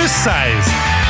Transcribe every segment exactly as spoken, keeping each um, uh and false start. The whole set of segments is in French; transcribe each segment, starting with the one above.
douze seize.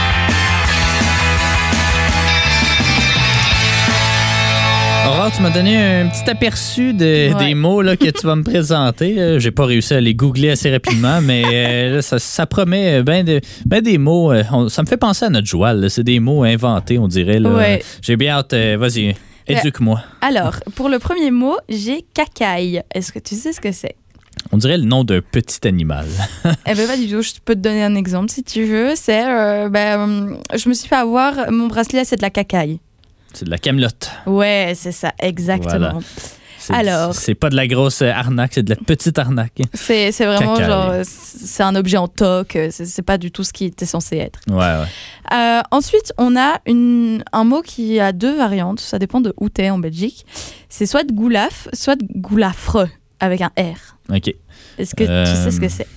Aurore, tu m'as donné un petit aperçu de, ouais. des mots là, que tu vas me présenter. J'ai pas réussi à les googler assez rapidement, mais euh, ça, ça promet bien de, ben des mots. Euh, on, ça me fait penser à notre joual. Là. C'est des mots inventés, on dirait. Là. Ouais. J'ai bien hâte. Euh, vas-y, éduque-moi. Alors, pour le premier mot, j'ai cacaille. Est-ce que tu sais ce que c'est? On dirait le nom d'un petit animal. Eh bien, pas du tout. Je peux te donner un exemple si tu veux. C'est, euh, ben, je me suis fait avoir, mon bracelet, c'est de la cacaille. C'est de la camelote. Ouais, c'est ça, exactement. Voilà. C'est, Alors, c'est pas de la grosse arnaque, c'est de la petite arnaque. C'est, c'est vraiment cacaille. Genre, c'est un objet en toc, c'est, c'est pas du tout ce qui était censé être. Ouais, ouais. Euh, ensuite, on a une, un mot qui a deux variantes, ça dépend de où t'es en Belgique. C'est soit de goulaf, soit de goulafre, avec un R. OK. Est-ce que euh... tu sais ce que c'est?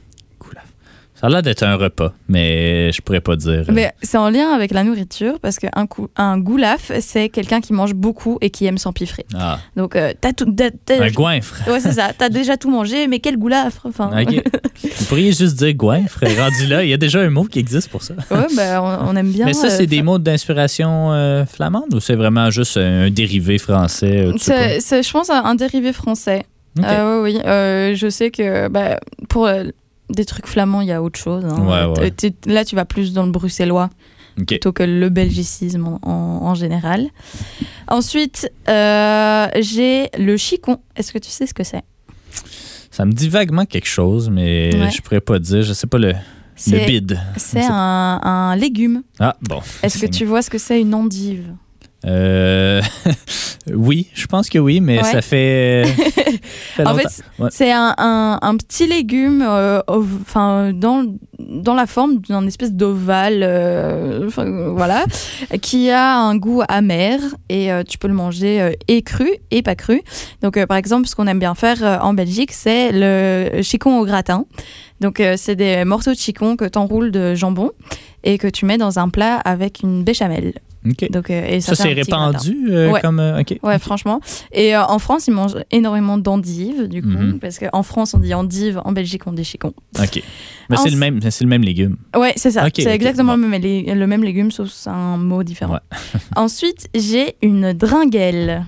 Ça a l'air d'être un repas, mais je pourrais pas dire. Mais c'est en lien avec la nourriture, parce qu'un un goulaf, c'est quelqu'un qui mange beaucoup et qui aime s'empiffrer. Ah. Donc, euh, t'as tout... T'as, t'as... Un goinfre. Ouais, c'est ça. T'as déjà tout mangé, mais quel goulafre? Enfin... OK. Vous pourriez juste dire goinfre. Rendu là, il y a déjà un mot qui existe pour ça. Ouais, ben, on, on aime bien... Mais ça, c'est euh, des mots d'inspiration euh, flamande ou c'est vraiment juste un dérivé français? Euh, c'est, c'est, je pense, un, un dérivé français. Okay. Euh, oui, oui. Euh, je sais que bah, pour... Euh, des trucs flamands, il y a autre chose. Hein. Ouais, ouais. T- là, tu vas plus dans le bruxellois okay. plutôt que le belgicisme en, en, en général. Ensuite, euh, j'ai le chicon. Est-ce que tu sais ce que c'est? Ça me dit vaguement quelque chose, mais ouais. je pourrais pas dire. Je sais pas le, c'est, le bide. C'est un, un légume. Ah, bon. Est-ce que tu vois ce que c'est une endive? Euh, oui, je pense que oui, mais ouais. ça fait, fait en fait, ouais. c'est un, un, un petit légume euh, enfin, dans, dans la forme d'une espèce d'ovale, euh, voilà, qui a un goût amer et euh, tu peux le manger euh, et cru et pas cru. Donc, euh, par exemple, ce qu'on aime bien faire euh, en Belgique, c'est le chicon au gratin. Donc, euh, c'est des morceaux de chicon que tu enroules de jambon et que tu mets dans un plat avec une béchamel. Okay. Donc, euh, et ça, ça c'est répandu euh, ouais. comme... Euh, okay. Ouais, okay. franchement. Et euh, en France, ils mangent énormément d'endives, du coup, mm-hmm. parce qu'en France, on dit endive, en Belgique, on dit chicon. OK. Mais en... c'est, le même, c'est le même légume. Ouais, c'est ça. Okay, c'est okay. exactement bon. le, même, le même légume, sauf c'est un mot différent. Ouais. Ensuite, j'ai une dringuelle.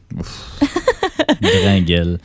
Dringuelle.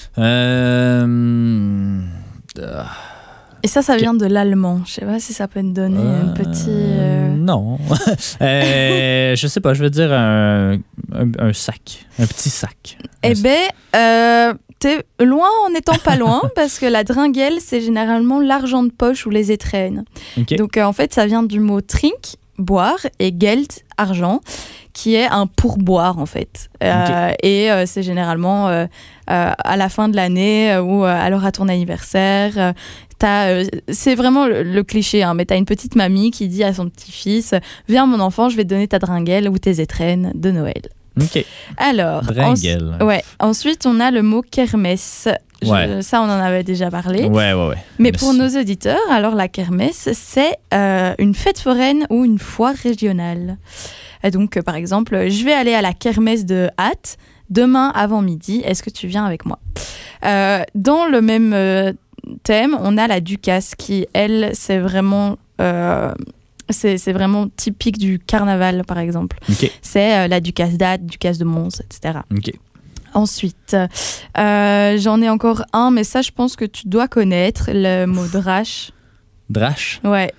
Euh... Et ça, ça vient de l'allemand. Je sais pas si ça peut te donner euh, un petit... Euh... Non. euh, je sais pas, je veux dire un, un, un sac. Un petit sac. Eh bien, euh, t'es loin en n'étant pas loin, parce que la dringuelle, c'est généralement l'argent de poche ou les étrennes. Okay. Donc, euh, en fait, ça vient du mot trink, boire, et geld, argent, qui est un pourboire, en fait. Euh, okay. Et euh, c'est généralement euh, euh, à la fin de l'année ou euh, alors à ton anniversaire... Euh, Euh, c'est vraiment le, le cliché, hein, mais t'as une petite mamie qui dit à son petit-fils « Viens mon enfant, je vais te donner ta dringuelle ou tes étrennes de Noël. » OK. Alors, dringuelle. En, ouais, ensuite, on a le mot kermesse. Ouais. Je, ça, on en avait déjà parlé. Ouais, ouais, ouais. Mais Merci. Pour nos auditeurs, alors la kermesse, c'est euh, une fête foraine ou une foire régionale. Et donc, euh, par exemple, je vais aller à la kermesse de Hatt demain avant midi. Est-ce que tu viens avec moi? euh, Dans le même... Euh, thème, on a la Ducasse qui, elle, c'est vraiment, euh, c'est, c'est vraiment typique du carnaval, par exemple. Okay. C'est euh, la Ducasse d'Hatt, Ducasse de Mons, et cetera. Okay. Ensuite, euh, j'en ai encore un, mais ça, je pense que tu dois connaître, le mot drache. Drache? Ouais.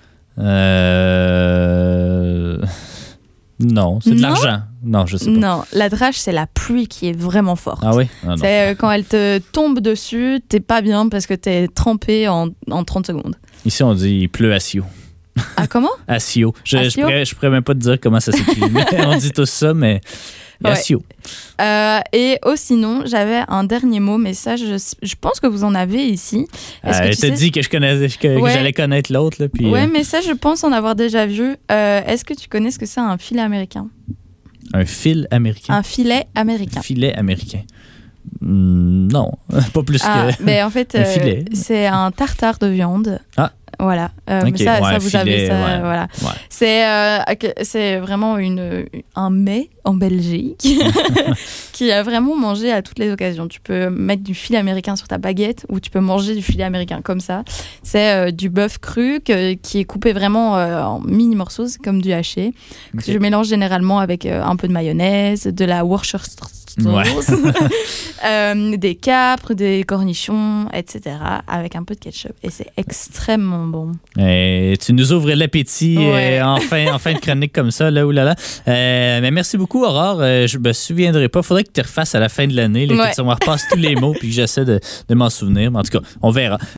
Euh... Non, c'est de non? l'argent. Non, je sais pas. Non, la drache, c'est la pluie qui est vraiment forte. Ah oui? Ah, c'est euh, quand elle te tombe dessus, t'es pas bien parce que t'es trempé en, en trente secondes. Ici, on dit il pleut à Sio. Ah, comment? À Sio. Je, à je, pourrais, je pourrais même pas te dire comment ça s'écrit. On dit tous ça, mais ouais. À Sio. Euh, et oh, sinon, j'avais un dernier mot, mais ça, je, je pense que vous en avez ici. Est-ce euh, que tu t'as sais... dit que je connaissais, que, ouais. que j'allais connaître l'autre. Là, puis, ouais, euh... mais ça, je pense en avoir déjà vu. Euh, est-ce que tu connais ce que c'est un filet américain? Un fil américain? Un filet américain. Un filet américain. Mm, non, pas plus ah, que mais en fait, un euh, filet. C'est un tartare de viande. Ah. Voilà. Euh, okay. mais ça, ouais, ça vous filet, avez ça. Ouais. Voilà. Ouais. C'est, euh, c'est vraiment une, un mets en Belgique, qui a vraiment mangé à toutes les occasions. Tu peux mettre du filet américain sur ta baguette ou tu peux manger du filet américain comme ça. C'est euh, du bœuf cru que, qui est coupé vraiment euh, en mini morceaux, comme du haché. Okay. Je mélange généralement avec euh, un peu de mayonnaise, de la Worcestershire ouais. euh, des capres, des cornichons, et cetera, avec un peu de ketchup. Et c'est extrêmement bon. Et tu nous ouvres l'appétit ouais. euh, en, fin, en fin de chronique comme ça, là, oulala. Euh, mais merci beaucoup, Aurore. Euh, je me souviendrai pas. Faudrait que tu refasses à la fin de l'année, là, ouais. que tu me repasses tous les mots puis que j'essaie de, de m'en souvenir. Mais en tout cas, on verra.